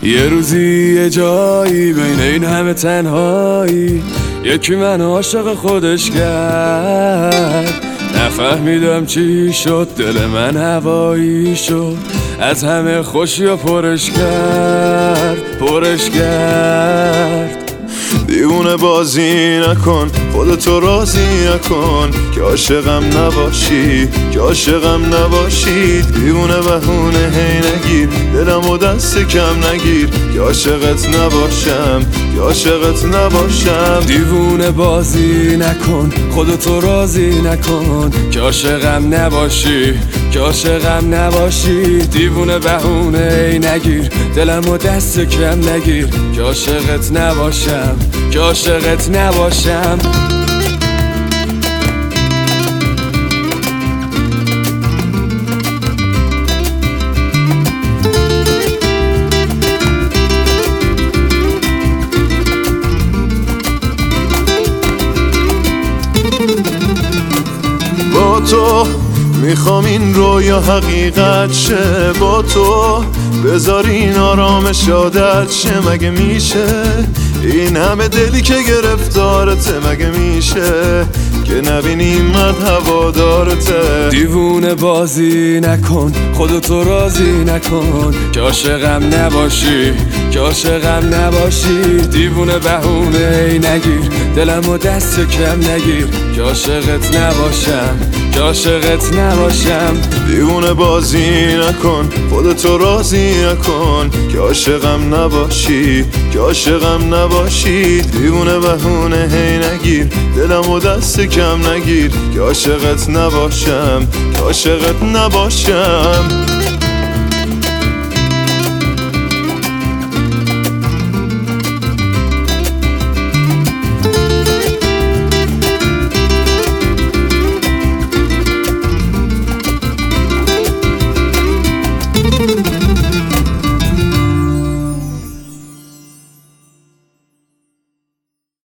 یه روزی یه جایی بین این همه تنهایی یکی من عاشق خودش کرد. نفهمیدم چی شد، دل من هوایی شد، از همه خوشی و پرش کرد. دیوونه بازی نکن، خودتو راضی نکن که عاشقم نباشی، دیوونه بهونه هی نگیر، دلمو دست کم نگیر که عاشقت نباشم. دیوونه بازی نکن، خودتو راضی نکن که عاشقم نباشی، دیوونه بهونه هی نگیر، دلمو دست کم نگیر که عاشقت نباشم. با تو میخوام این رویا حقیقت شه، با تو بذارین آرامش عادت شه. مگه میشه این همه دلی که گرفتارته؟ مگه میشه که نبینی من هوادارته؟ دیوونه بازی نکن، خودتو راضی نکن که عاشقم نباشی، دیوونه بهونه ای نگیر، دلمو دست کم نگیر که عاشقت نباشم. دیوونه بازی نکن، خودتو راضی نکن که عاشقم نباشی، دیوونه بهونه هی نگیر، دلمو دست کم نگیر که عاشقت نباشم.